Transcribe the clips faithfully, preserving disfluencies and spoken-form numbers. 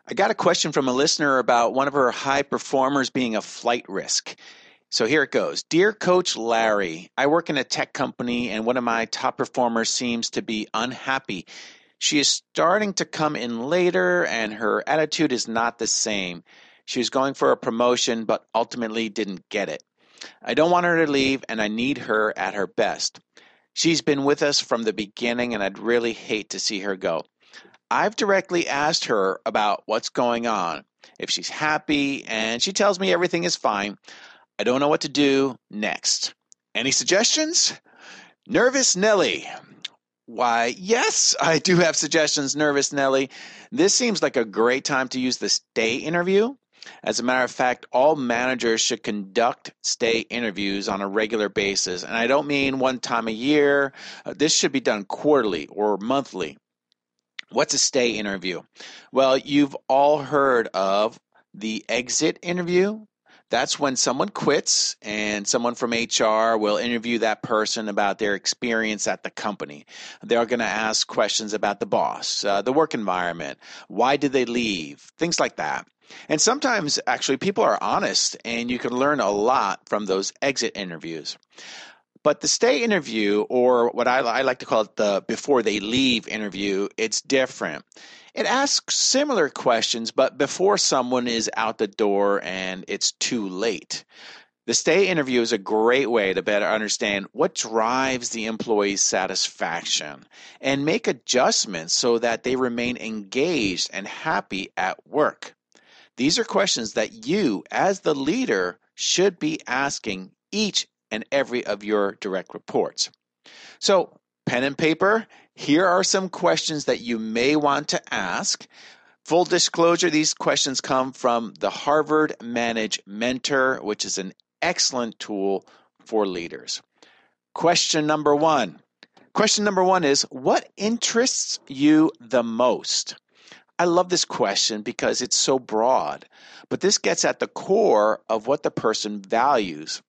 I got a question from a listener about one of her high performers being a flight risk. So here it goes. Dear Coach Larry, I work in a tech company and one of my top performers seems to be unhappy. She is starting to come in later and her attitude is not the same. She was going for a promotion but ultimately didn't get it. I don't want her to leave and I need her at her best. She's been with us from the beginning and I'd really hate to see her go. I've directly asked her about what's going on, if she's happy, and she tells me everything is fine. I don't know what to do next. Any suggestions? Nervous Nelly. Why, yes, I do have suggestions, Nervous Nelly. This seems like a great time to use the stay interview. As a matter of fact, all managers should conduct stay interviews on a regular basis. And I don't mean one time a year. Uh, this should be done quarterly or monthly. What's a stay interview? Well, you've all heard of the exit interview. That's when someone quits and someone from H R will interview that person about their experience at the company. They're going to ask questions about the boss, uh, the work environment, why did they leave, things like that. And sometimes, actually, people are honest, and you can learn a lot from those exit interviews. But the stay interview, or what I, I like to call it the before they leave interview, it's different. It asks similar questions, but before someone is out the door and it's too late. The stay interview is a great way to better understand what drives the employee's satisfaction and make adjustments so that they remain engaged and happy at work. These are questions that you, as the leader, should be asking each and every of your direct reports. So, pen and paper, here are some questions that you may want to ask. Full disclosure, these questions come from the Harvard Manage Mentor, which is an excellent tool for leaders. Question number one. Question number one is, what interests you the most? I love this question because it's so broad, but this gets at the core of what the person values.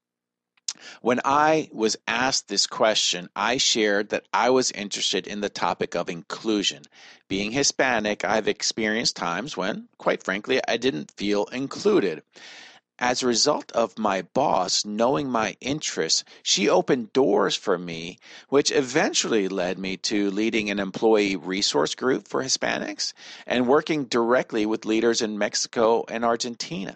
When I was asked this question, I shared that I was interested in the topic of inclusion. Being Hispanic, I've experienced times when, quite frankly, I didn't feel included. As a result of my boss knowing my interests, she opened doors for me, which eventually led me to leading an employee resource group for Hispanics and working directly with leaders in Mexico and Argentina.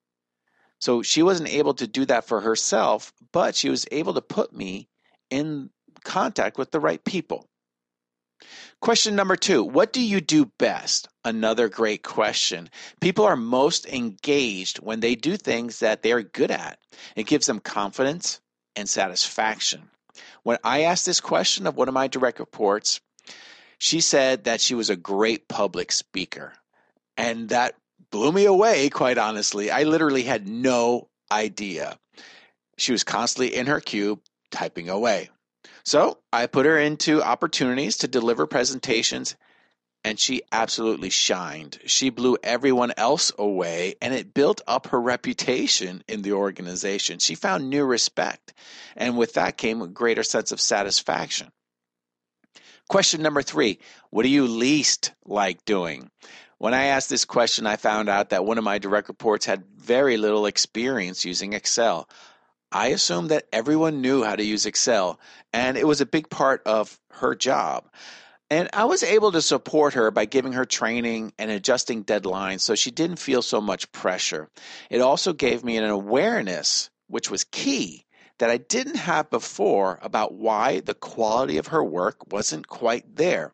So she wasn't able to do that for herself, but she was able to put me in contact with the right people. Question number two, what do you do best? Another great question. People are most engaged when they do things that they're good at. It gives them confidence and satisfaction. When I asked this question of one of my direct reports, she said that she was a great public speaker. And that blew me away, quite honestly. I literally had no idea. She was constantly in her cube typing away. So I put her into opportunities to deliver presentations, and she absolutely shined. She blew everyone else away, and it built up her reputation in the organization. She found new respect, and with that came a greater sense of satisfaction. Question number three, what do you least like doing? When I asked this question, I found out that one of my direct reports had very little experience using Excel. I assumed that everyone knew how to use Excel, and it was a big part of her job. And I was able to support her by giving her training and adjusting deadlines so she didn't feel so much pressure. It also gave me an awareness, which was key, that I didn't have before about why the quality of her work wasn't quite there.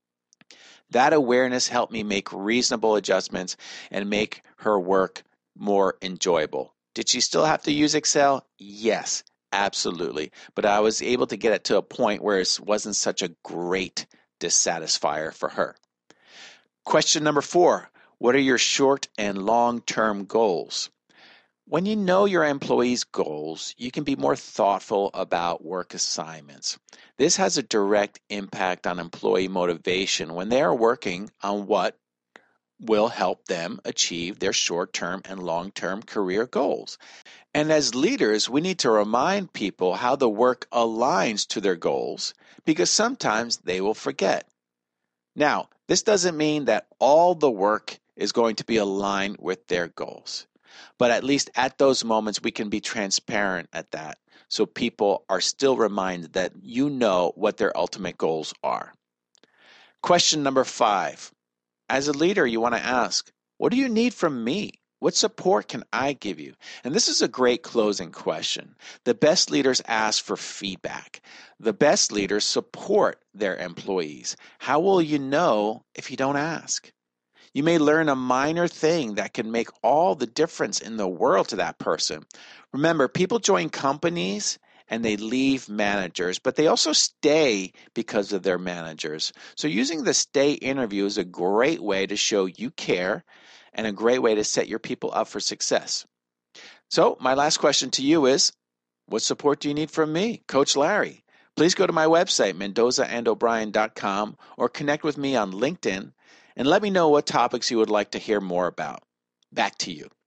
That awareness helped me make reasonable adjustments and make her work more enjoyable. Did she still have to use Excel? Yes, absolutely. But I was able to get it to a point where it wasn't such a great dissatisfier for her. Question number four, what are your short and long-term goals? When you know your employees' goals, you can be more thoughtful about work assignments. This has a direct impact on employee motivation when they are working on what will help them achieve their short-term and long-term career goals. And as leaders, we need to remind people how the work aligns to their goals because sometimes they will forget. Now, this doesn't mean that all the work is going to be aligned with their goals. But at least at those moments, we can be transparent at that, so people are still reminded that you know what their ultimate goals are. Question number five. As a leader, you want to ask, what do you need from me? What support can I give you? And this is a great closing question. The best leaders ask for feedback. The best leaders support their employees. How will you know if you don't ask? You may learn a minor thing that can make all the difference in the world to that person. Remember, people join companies and they leave managers, but they also stay because of their managers. So using the stay interview is a great way to show you care and a great way to set your people up for success. So my last question to you is, what support do you need from me, Coach Larry? Please go to my website, mendoza and o'brien dot com, or connect with me on LinkedIn and let me know what topics you would like to hear more about. Back to you.